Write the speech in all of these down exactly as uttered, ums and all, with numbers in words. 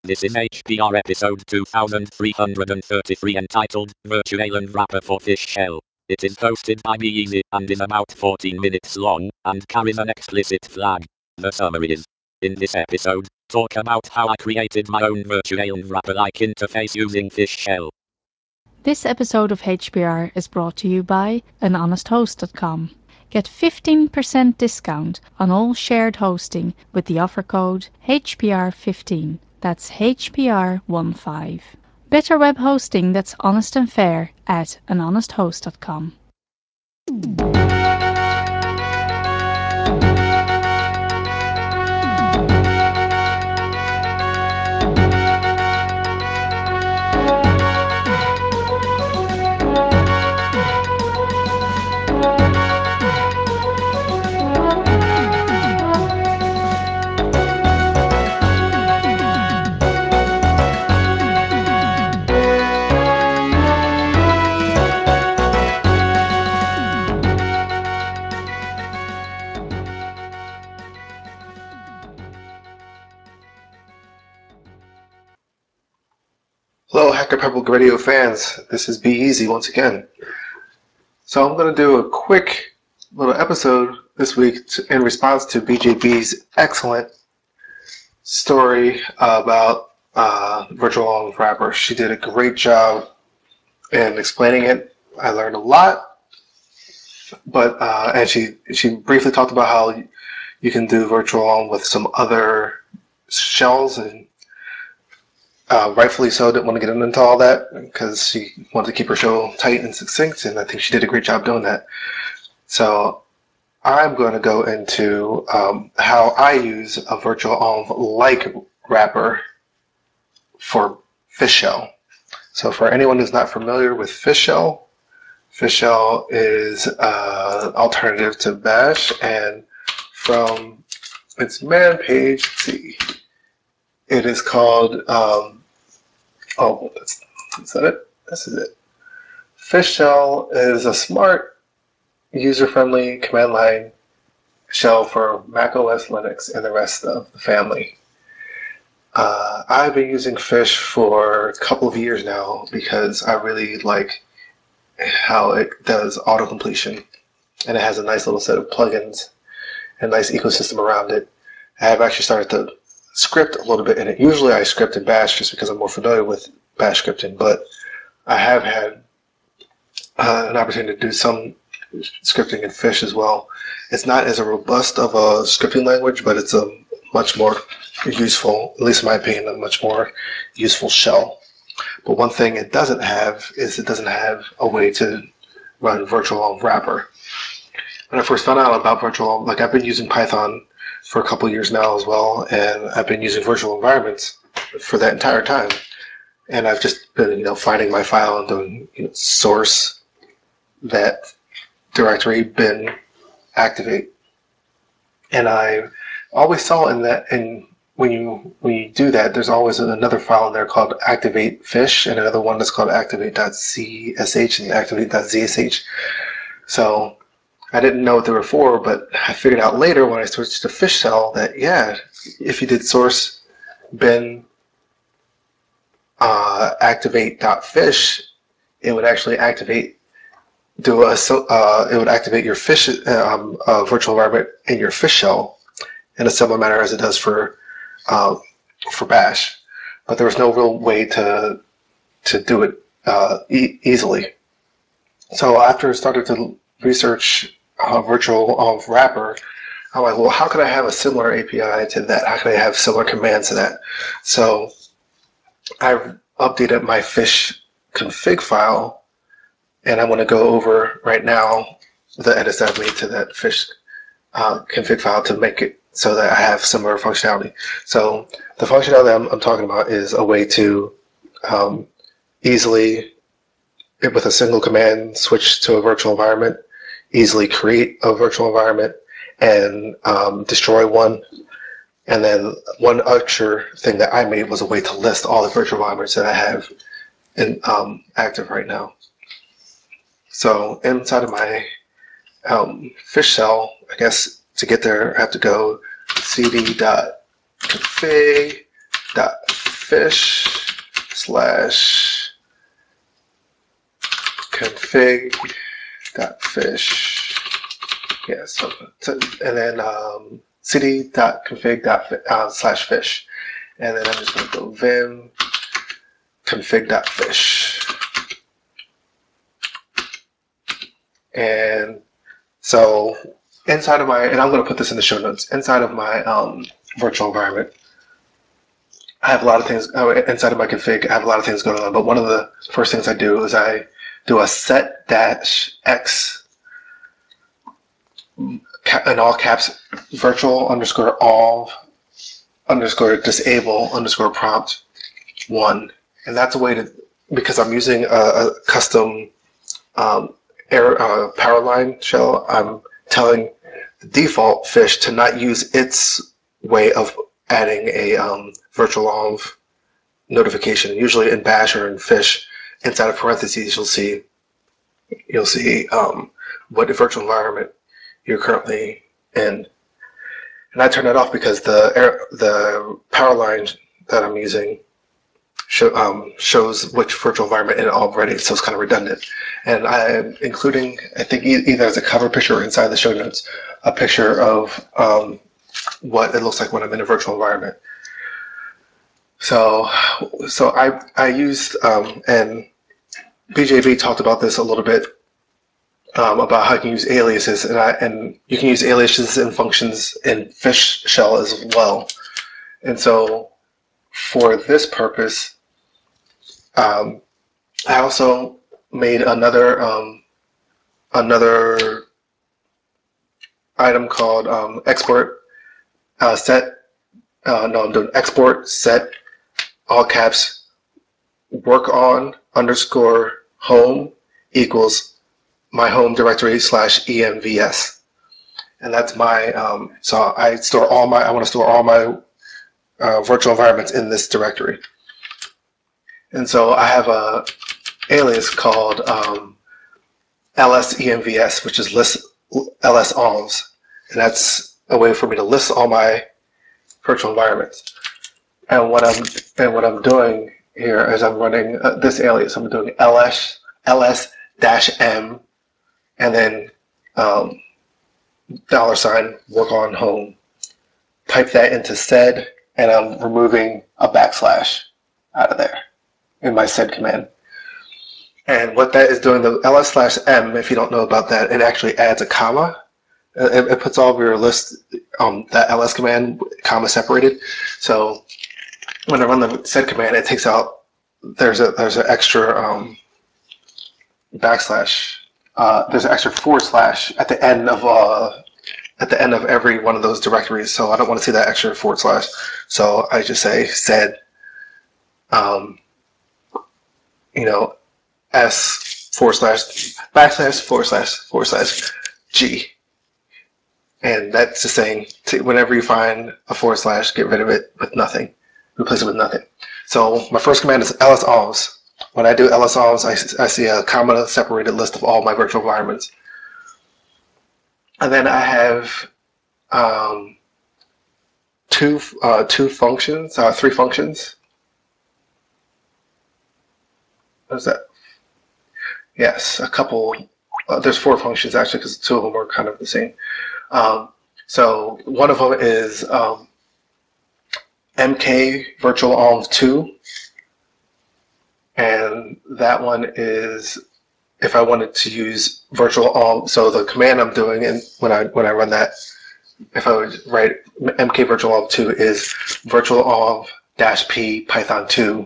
This is H P R episode two thousand three hundred thirty-three entitled Virtualan Wrapper for Fish Shell. It is hosted by BeEasy and is about fourteen minutes long and carries an explicit flag. The summary is: in this episode, talk about how I created my own Virtualan Wrapper-like interface using Fish Shell. This episode of H P R is brought to you by an honest host dot com. Get fifteen percent discount on all shared hosting with the offer code H P R fifteen. That's H P R fifteen. Better web hosting that's honest and fair at an honest host dot com. Hello, Hacker Public Radio fans. This is BeEasy once again. So I'm going to do a quick little episode this week to, in response to B J B's excellent story about uh, Virtual Wrapper. She did a great job in explaining it. I learned a lot, but uh, and she she briefly talked about how you can do Virtual with some other shells and. Uh, rightfully so, didn't want to get into all that because she wanted to keep her show tight and succinct, and I think she did a great job doing that. So I'm going to go into um, how I use a Virtualenv-like wrapper for Fishshell. So for anyone who's not familiar with Fishshell, Fishshell is an uh, alternative to Bash, and from its man page, let's see, it is called um, Oh, that's, is that it? This is it. Fishshell is a smart, user-friendly command line shell for macOS, Linux, and the rest of the family. Uh, I've been using Fish for a couple of years now because I really like how it does auto-completion, and it has a nice little set of plugins and a nice ecosystem around it. I have actually started to script a little bit in it. Usually I script in Bash just because I'm more familiar with Bash scripting, but I have had uh, an opportunity to do some scripting in Fish as well. It's not as robust of a scripting language, but it's a much more useful, at least in my opinion, a much more useful shell. But one thing it doesn't have is it doesn't have a way to run Virtualenv wrapper. When I first found out about Virtualenv, like I've been using Python for a couple of years now as well, and I've been using virtual environments for that entire time. And I've just been, you know, finding my file and doing, you know, source that directory bin activate. And I always saw in that, and when you when you do that, there's always another file in there called activate fish, and another one that's called activate dot c s h and activate dot z s h. So I didn't know what they were for, but I figured out later when I switched to Fishshell that, yeah, if you did source bin uh, activate.fish, it would actually activate, do a, uh, it would activate your fish um, uh, virtual environment in your Fishshell in a similar manner as it does for uh, for Bash. But there was no real way to to do it uh, e easily. So after I started to research uh, Virtualenv wrapper, I'm like, well, how could I have a similar A P I to that? How could I have similar commands to that? So I've updated my fish config file, and I'm going to go over right now the edits I've made to that fish uh, config file to make it so that I have similar functionality. So the functionality I'm, I'm talking about is a way to um, easily, with a single command, switch to a virtual environment, easily create a virtual environment, and um, destroy one. And then one extra thing that I made was a way to list all the virtual environments that I have in, um, active right now. So inside of my um, fish shell, I guess to get there I have to go cd.config.fish fish slash config dot fish. Yeah, so, so and then um, cd dot config dot uh, slash fish, and then I'm just going to go vim config dot fish, and so inside of my, and I'm going to put this in the show notes. Inside of my um, virtual environment, I have a lot of things uh, inside of my config. I have a lot of things going on, but one of the first things I do is I do a set dash x in all caps virtual underscore all underscore disable underscore prompt one, and that's a way to, because I'm using a, a custom um, air uh, power line shell. I'm telling the default fish to not use its way of adding a um, virtual env notification. Usually in Bash or in Fish, inside of parentheses, you'll see you'll see um, what virtual environment you're currently in, and I turn that off because the air, the power line that I'm using show, um, shows which virtual environment it already, so it's kind of redundant. And I'm including, I think either as a cover picture or inside the show notes, a picture of um, what it looks like when I'm in a virtual environment. So, so I I used um, and B J B talked about this a little bit um, about how you can use aliases, and I and you can use aliases and functions in Fish shell as well. And so, for this purpose, um, I also made another um, another item called um, export uh, set. Uh, no, I'm doing export set all caps work on underscore home equals my home directory slash envs, and that's my um, so I store all my I want to store all my uh, virtual environments in this directory, and so I have a alias called um, lsenvs, which is list lsenvs, and that's a way for me to list all my virtual environments. And what I'm and what I'm doing here is I'm running uh, this alias. I'm doing ls ls dash m, and then um, dollar sign work on home. Type that into sed, and I'm removing a backslash out of there in my sed command. And what that is doing, the ls slash m, if you don't know about that, it actually adds a comma. It, it puts all of your list, um, that ls command, comma separated. So when I run the sed command, it takes out, there's a there's an extra um, backslash. Uh, there's an extra forward slash at the end of uh, at the end of every one of those directories. So I don't want to see that extra forward slash. So I just say sed, um, you know, s forward slash backslash forward slash forward slash g, and that's just saying to, whenever you find a forward slash, get rid of it with nothing, replace it with nothing. So my first command is lsenvs. When I do lsenvs, I, I see a comma separated list of all my virtual environments. And then I have um, two uh, two functions, uh, three functions. What is that? Yes, a couple. Uh, there's four functions actually, because two of them are kind of the same. Um, so one of them is um, mk virtual env two, and that one is if I wanted to use virtual env. So the command I'm doing, and when I when I run that, if I would write mk virtual env two is virtual env dash p python two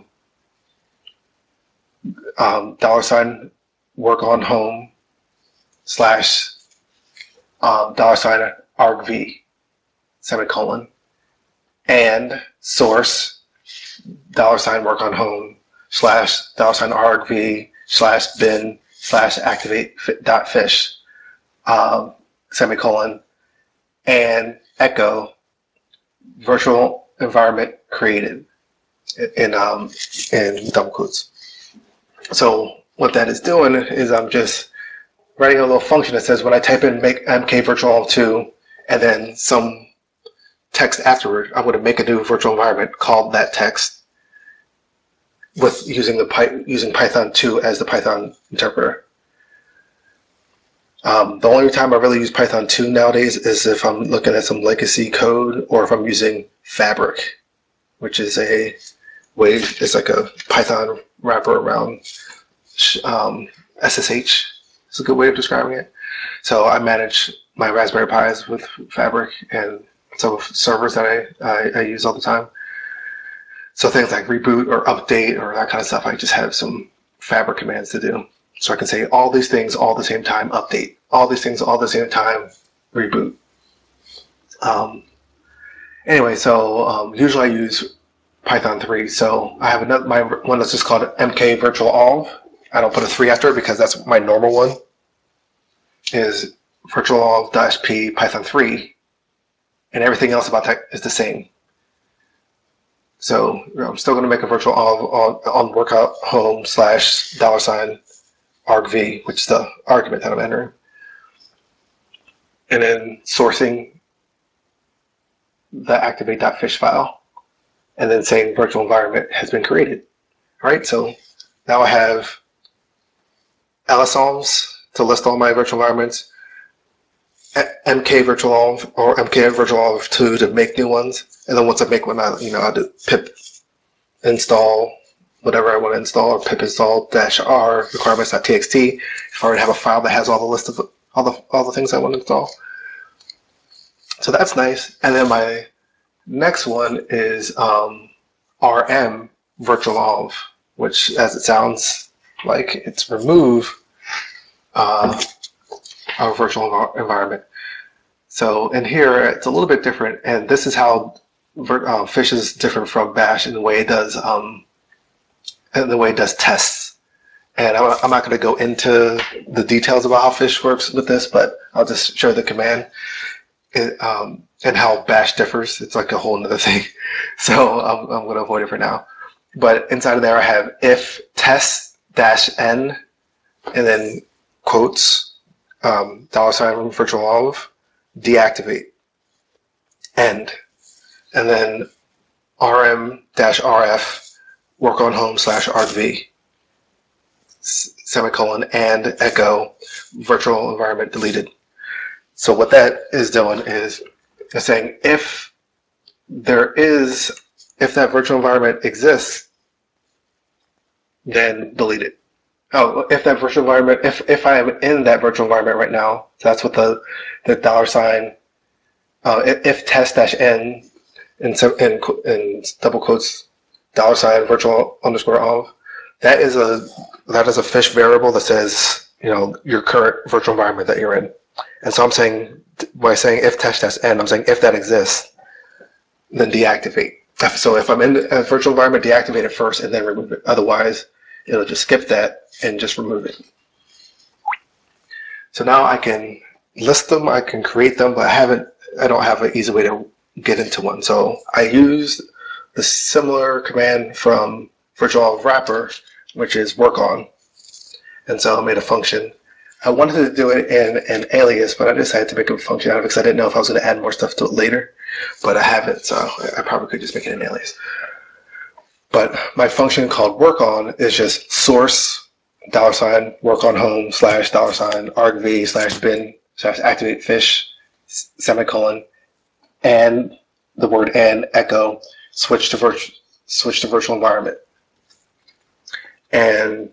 um, dollar sign work on home slash um, dollar sign argv semicolon and source dollar sign work on home slash dollar sign argv slash bin slash activate dot fish um, semicolon and echo virtual environment created in um, in double quotes. So what that is doing is I'm just writing a little function that says when I type in make mk virtual env two and then some text afterward, I'm going to make a new virtual environment called that text, with using the Py using Python two as the Python interpreter. Um, the only time I really use Python two nowadays is if I'm looking at some legacy code or if I'm using Fabric, which is a way, it's like a Python wrapper around um, S S H. It's a good way of describing it. So I manage my Raspberry Pis with Fabric and some servers that I, I, I use all the time. So things like reboot or update or that kind of stuff, I just have some Fabric commands to do. So I can say all these things all at the same time, update. All these things all at the same time, reboot. Um, anyway, so um, usually I use Python three. So I have another, my one that's just called M K Virtual Env. I don't put a three after it because that's my normal one. Is virtualenv-p Python three, and everything else about that is the same. So you know, I'm still going to make a virtual env on, on workout home slash dollar sign argv, which is the argument that I'm entering, and then sourcing the activate.fish file, and then saying virtual environment has been created. All right, so now I have lsenvs to list all my virtual environments, M K virtual env or M K virtual env two to make new ones, and then once I make one, I you know I do pip install whatever I want to install, or pip install dash r requirements.txt if I already have a file that has all the list of all the all the things I want to install. So that's nice. And then my next one is um, rm virtual env, which, as it sounds like, it's remove uh, our virtual env environment. So in here, it's a little bit different, and this is how uh, Fish is different from Bash in the way it does um, in the way it does tests. And I'm, I'm not going to go into the details about how Fish works with this, but I'll just show the command it, um, and how Bash differs. It's like a whole other thing, so I'm, I'm going to avoid it for now. But inside of there, I have if test dash n, and then quotes um, dollar sign virtual env deactivate end, and then rm-rf work on home slash argv semicolon and echo virtual environment deleted. So what that is doing is it's saying if there is, if that virtual environment exists, then delete it. Oh, if that virtual environment, if, if I am in that virtual environment right now, so that's what the, the dollar sign, uh, if test dash n in, in, in double quotes, dollar sign virtual underscore env, that is a that is a Fish variable that says, you know, your current virtual environment that you're in. And so I'm saying, by saying if test dash n, I'm saying if that exists, then deactivate. So if I'm in a virtual environment, deactivate it first and then remove it. Otherwise, it'll just skip that and just remove it. So now I can list them, I can create them, but I haven't, I don't have an easy way to get into one. So I used the similar command from virtual wrapper, which is work on. And so I made a function. I wanted to do it in an alias, but I decided to make a function out of it because I didn't know if I was going to add more stuff to it later. But I haven't, so I probably could just make it an alias. But my function called work on is just source dollar sign work on home slash dollar sign argv slash bin slash activate fish semicolon and the word and echo switch to virtual switch to virtual environment. And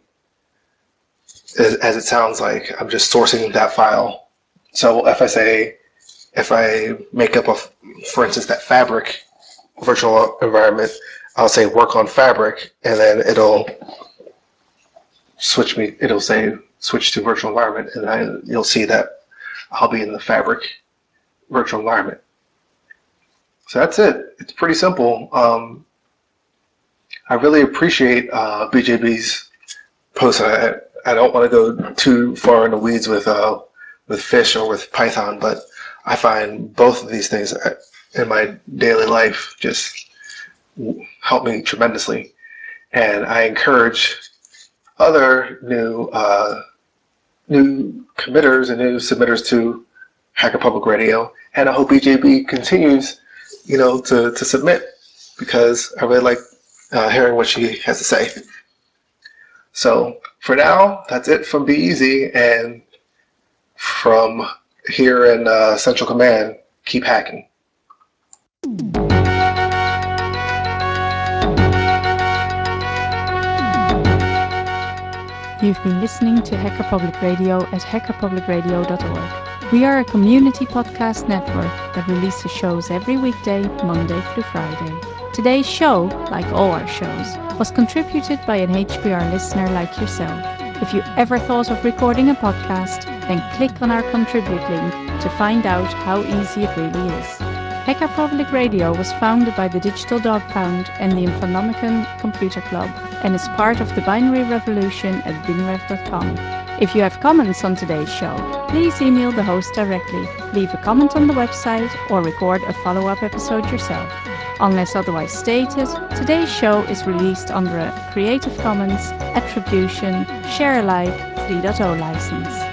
as it sounds like, I'm just sourcing that file. So if I say, if I make up a, for instance, that Fabric virtual environment, I'll say work on Fabric, and then it'll switch me, it'll say switch to virtual environment, and I, you'll see that I'll be in the Fabric virtual environment. So that's it. It's pretty simple. Um, I really appreciate uh, B J B's post. I, I don't want to go too far in the weeds with uh, with Fish or with Python, but I find both of these things in my daily life just help me tremendously, and I encourage other new uh, new committers and new submitters to Hacker Public Radio, and I hope B J B continues, you know, to to submit, because I really like uh, hearing what she has to say. So for now, that's it from Be Easy, and from here in uh, Central Command, keep hacking. You've been listening to Hacker Public Radio at hacker public radio dot org. We are a community podcast network that releases shows every weekday, Monday through Friday. Today's show, like all our shows, was contributed by an H P R listener like yourself. If you ever thought of recording a podcast, then click on our contribute link to find out how easy it really is. Hacker Public Radio was founded by the Digital Dog Pound and the Infonomicon Computer Club and is part of the binary revolution at binrev dot com. If you have comments on today's show, please email the host directly, leave a comment on the website, or record a follow-up episode yourself. Unless otherwise stated, today's show is released under a Creative Commons Attribution Share Alike three point oh license.